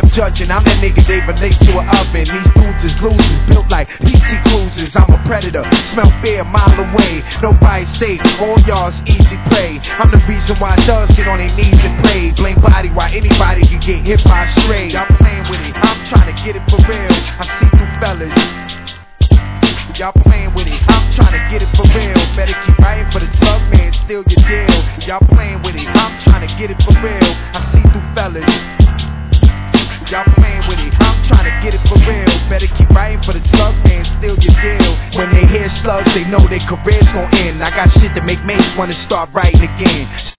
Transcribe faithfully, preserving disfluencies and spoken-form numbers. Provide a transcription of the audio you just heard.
judging, I'm that nigga they relate to an oven. These dudes is losers, built like P T Cruisers. I'm a predator, smell fear a mile away. Nobody safe, all y'all's easy prey. I'm the reason why thugs get on their knees and pray. Blame body why anybody can get hit by a stray. Y'all playing with it, I'm trying to get it for real. I see through fellas. Y'all playing with it, I'm trying to get it for real. Better keep writing for the slug man, steal your deal. Y'all playing with it, I'm trying to get it for real. I see through fellas. Y'all playing with it, I'm trying to get it for real. Better keep writing for the slug man, steal your deal. When they hear slugs, they know their career's gon' end. I got shit to make mates wanna start writing again.